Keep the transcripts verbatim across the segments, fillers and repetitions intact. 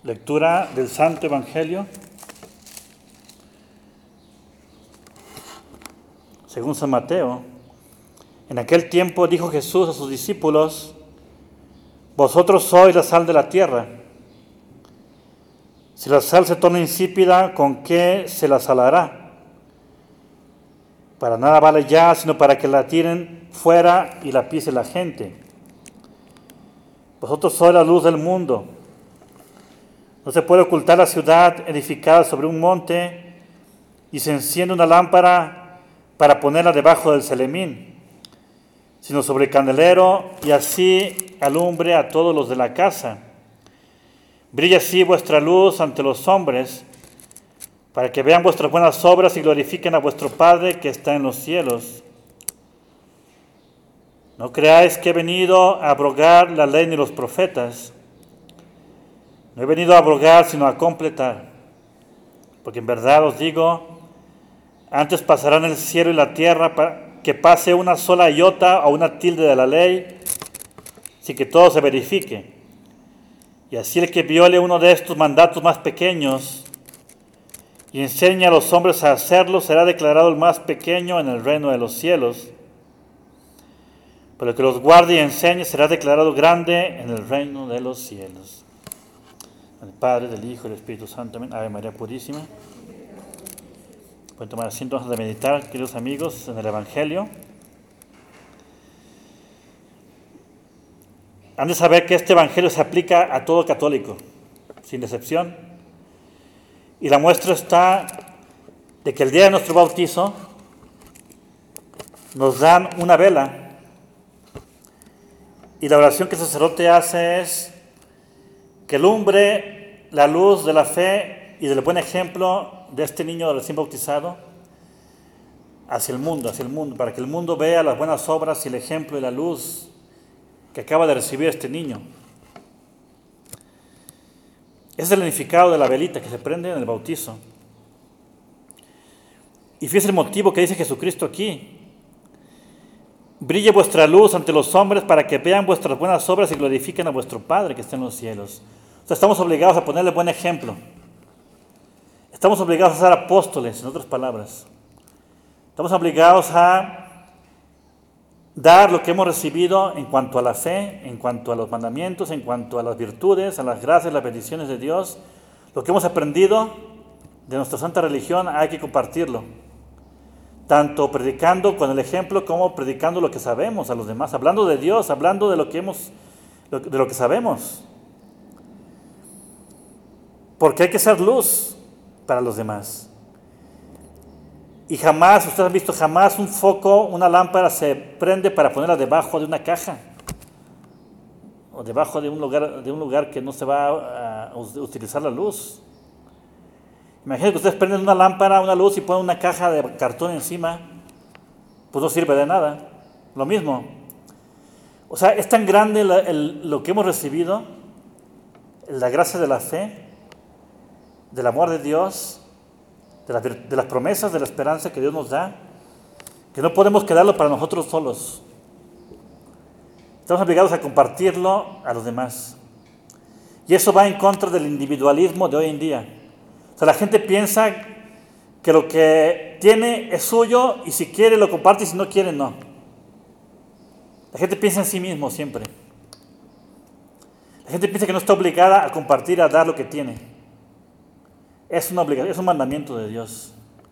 Lectura del Santo Evangelio según San Mateo. En aquel tiempo dijo Jesús a sus discípulos: vosotros sois la sal de la tierra. Si la sal se torna insípida, ¿con qué se la salará? Para nada vale ya, sino para que la tiren fuera y la pise la gente. Vosotros sois la luz del mundo. No se puede ocultar la ciudad edificada sobre un monte y se enciende una lámpara para ponerla debajo del celemín, sino sobre el candelero, y así alumbre a todos los de la casa. Brilla así vuestra luz ante los hombres, para que vean vuestras buenas obras y glorifiquen a vuestro Padre que está en los cielos. No creáis que he venido a abrogar la ley ni los profetas. No he venido a abrogar, sino a completar. Porque en verdad os digo, antes pasarán el cielo y la tierra para que pase una sola iota o una tilde de la ley, sin que todo se verifique. Y así el que viole uno de estos mandatos más pequeños y enseña a los hombres a hacerlo, será declarado el más pequeño en el reino de los cielos. Pero el que los guarde y enseñe será declarado grande en el reino de los cielos. Del Padre, del Hijo y del Espíritu Santo. Amén. Ave María Purísima. Pueden tomar asiento antes de meditar, queridos amigos, en el Evangelio. Han de saber que este Evangelio se aplica a todo católico, sin excepción. Y la muestra está de que el día de nuestro bautizo nos dan una vela. Y la oración que el sacerdote hace es que alumbre la luz de la fe y del buen ejemplo de este niño recién bautizado hacia el mundo, hacia el mundo, para que el mundo vea las buenas obras y el ejemplo y la luz que acaba de recibir este niño. Ese es el significado de la velita que se prende en el bautizo. Y fíjese el motivo que dice Jesucristo aquí: brille vuestra luz ante los hombres para que vean vuestras buenas obras y glorifiquen a vuestro Padre que está en los cielos. O sea, estamos obligados a ponerle buen ejemplo. Estamos obligados a ser apóstoles, en otras palabras. Estamos obligados a dar lo que hemos recibido en cuanto a la fe, en cuanto a los mandamientos, en cuanto a las virtudes, a las gracias, las bendiciones de Dios. Lo que hemos aprendido de nuestra santa religión hay que compartirlo. Tanto predicando con el ejemplo como predicando lo que sabemos a los demás, hablando de Dios, hablando de lo que hemos, de lo que sabemos. Porque hay que ser luz para los demás. Y jamás, ustedes han visto, jamás un foco, una lámpara se prende para ponerla debajo de una caja o debajo de un lugar, de un lugar que no se va a utilizar la luz. Imaginen que ustedes prenden una lámpara, una luz y ponen una caja de cartón encima, pues no sirve de nada. Lo mismo. O sea, es tan grande la, el, lo que hemos recibido, la gracia de la fe, del amor de Dios, de, la, de las promesas, de la esperanza que Dios nos da, que no podemos quedarlo para nosotros solos. Estamos obligados a compartirlo a los demás. Y eso va en contra del individualismo de hoy en día. O sea, la gente piensa que lo que tiene es suyo y si quiere lo comparte y si no quiere no. La gente piensa en sí mismo siempre. La gente piensa que no está obligada a compartir, a dar lo que tiene. Es una obligación, es un mandamiento de Dios.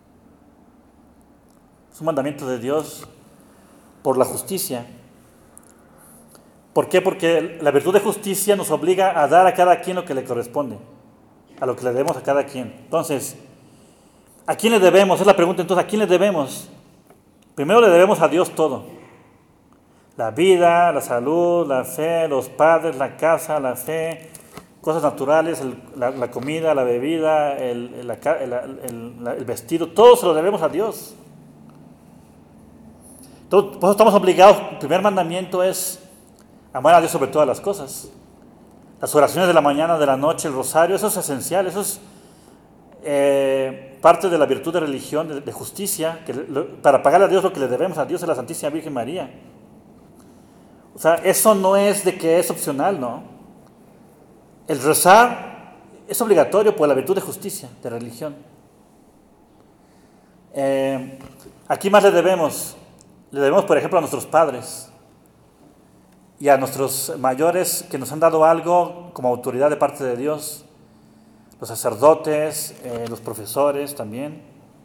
Es un mandamiento de Dios por la justicia. ¿Por qué? Porque la virtud de justicia nos obliga a dar a cada quien lo que le corresponde, a lo que le debemos a cada quien. Entonces, ¿a quién le debemos? Es la pregunta. Entonces, ¿a quién le debemos? Primero le debemos a Dios todo. La vida, la salud, la fe, los padres, la casa, la fe, cosas naturales, el, la, la comida, la bebida, el, el, el, el, el vestido, todo se lo debemos a Dios. Entonces, por eso estamos obligados. El primer mandamiento es amar a Dios sobre todas las cosas. Las oraciones de la mañana, de la noche, el rosario, eso es esencial, eso es eh, parte de la virtud de religión, de, de justicia, que lo, para pagarle a Dios lo que le debemos a Dios es la Santísima Virgen María. O sea, eso no es de que es opcional, ¿no? El rezar es obligatorio por la virtud de justicia, de religión. Eh, aquí más le debemos, le debemos por ejemplo a nuestros padres y a nuestros mayores que nos han dado algo como autoridad de parte de Dios, los sacerdotes, eh, los profesores también.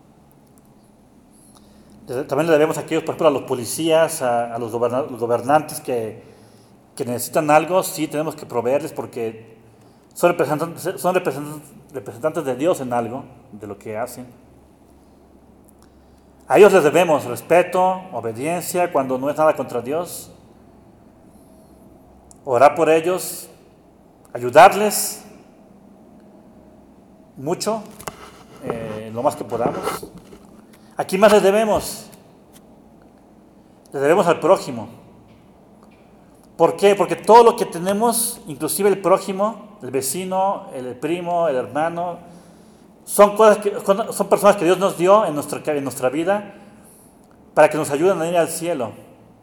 También le debemos a aquellos, por ejemplo, a los policías, a, a los gobernantes que, que necesitan algo, sí tenemos que proveerles porque son representantes, son representantes, representantes de Dios en algo, de lo que hacen. A ellos les debemos respeto, obediencia cuando no es nada contra Dios, orar por ellos, ayudarles mucho, eh, lo más que podamos. ¿A quién más les debemos? Le debemos al prójimo. ¿Por qué? Porque todo lo que tenemos, inclusive el prójimo, el vecino, el primo, el hermano, son, cosas que, son personas que Dios nos dio en nuestra, en nuestra vida para que nos ayuden a ir al cielo.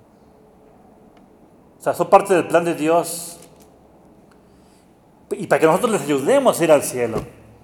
O sea, son parte del plan de Dios y para que nosotros les ayudemos a ir al cielo.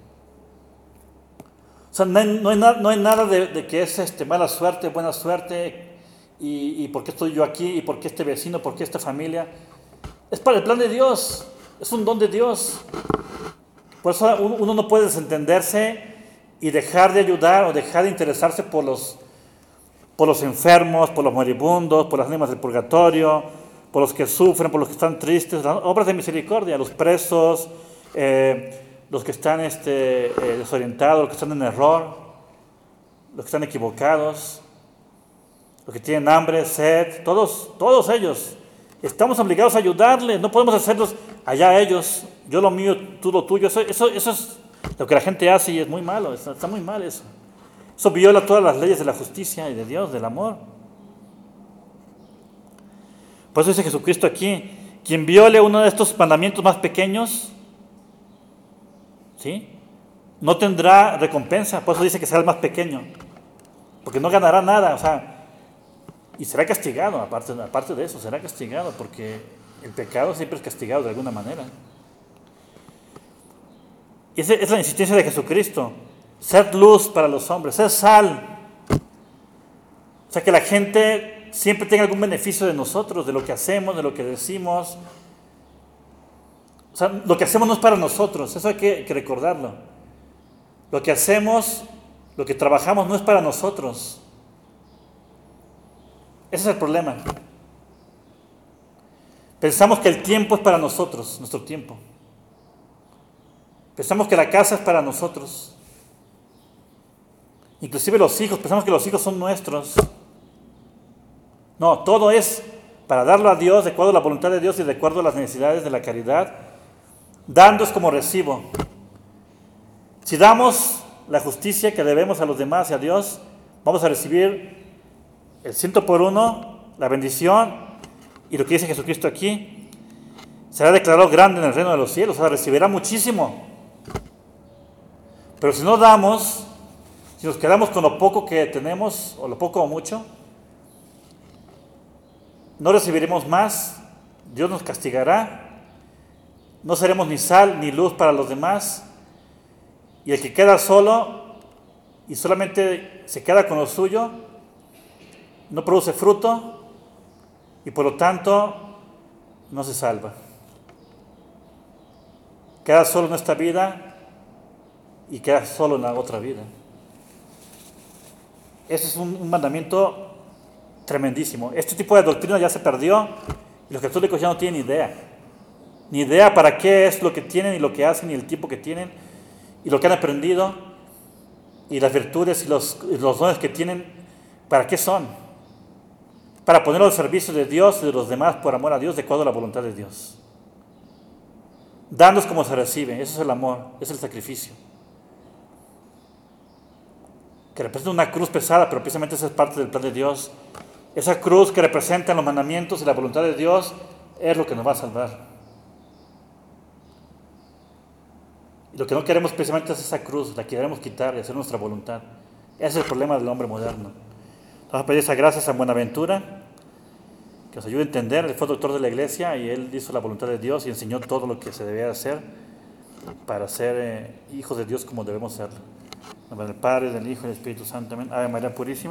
O sea, no hay, no hay, na, no hay nada de, de que es este, mala suerte, buena suerte, y, y por qué estoy yo aquí, y por qué este vecino, por qué esta familia. Es para el plan de Dios, es un don de Dios. Por eso uno, uno no puede desentenderse y dejar de ayudar o dejar de interesarse por los, por los enfermos, por los moribundos, por las ánimas del purgatorio, por los que sufren, por los que están tristes, las obras de misericordia, los presos, eh, los que están este, eh, desorientados, los que están en error, los que están equivocados, los que tienen hambre, sed, todos, todos ellos. Estamos obligados a ayudarles, no podemos hacerlos allá ellos, yo lo mío, tú lo tuyo. Eso, eso, eso es lo que la gente hace y es muy malo, está, está muy mal eso. Eso viola todas las leyes de la justicia y de Dios, del amor. Por eso dice Jesucristo aquí, quien viole uno de estos mandamientos más pequeños, ¿sí?, no tendrá recompensa. Por eso dice que será el más pequeño, porque no ganará nada, o sea, y será castigado, aparte, aparte de eso, será castigado, porque el pecado siempre es castigado de alguna manera. Y esa es la insistencia de Jesucristo, ser luz para los hombres, ser sal. O sea, que la gente siempre tenga algún beneficio de nosotros, de lo que hacemos, de lo que decimos. O sea, lo que hacemos no es para nosotros, eso hay que, que recordarlo. Lo que hacemos, lo que trabajamos no es para nosotros. Ese es el problema. Pensamos que el tiempo es para nosotros, nuestro tiempo. Pensamos que la casa es para nosotros. Inclusive los hijos, pensamos que los hijos son nuestros. No, todo es para darlo a Dios, de acuerdo a la voluntad de Dios y de acuerdo a las necesidades de la caridad. Dando es como recibo. Si damos la justicia que debemos a los demás y a Dios, vamos a recibir el ciento por uno, la bendición, y lo que dice Jesucristo aquí, será declarado grande en el reino de los cielos, o sea, recibirá muchísimo. Pero si no damos, si nos quedamos con lo poco que tenemos, o lo poco o mucho, no recibiremos más, Dios nos castigará, no seremos ni sal ni luz para los demás, y el que queda solo y solamente se queda con lo suyo, no produce fruto y por lo tanto no se salva. Queda solo en esta vida y queda solo en la otra vida. Ese es un, un mandamiento tremendísimo. Este tipo de doctrina ya se perdió y los católicos ya no tienen idea. Ni idea para qué es lo que tienen y lo que hacen y el tiempo que tienen y lo que han aprendido y las virtudes y los, y los dones que tienen, ¿para qué son? Para ponerlo al servicio de Dios y de los demás por amor a Dios, de acuerdo a la voluntad de Dios. Danos como se recibe, eso es el amor, es el sacrificio. Que representa una cruz pesada, pero precisamente esa es parte del plan de Dios. Esa cruz que representa los mandamientos y la voluntad de Dios es lo que nos va a salvar. Y lo que no queremos precisamente es esa cruz, la queremos quitar y hacer nuestra voluntad. Ese es el problema del hombre moderno. Vamos a pedir esa gracia a San Buenaventura, que nos ayude a entender. Él fue doctor de la iglesia y él hizo la voluntad de Dios y enseñó todo lo que se debía hacer. para ser eh, hijos de Dios como debemos serlo. En nombre del Padre, del Hijo y del Espíritu Santo. Amén. Ave María Purísima.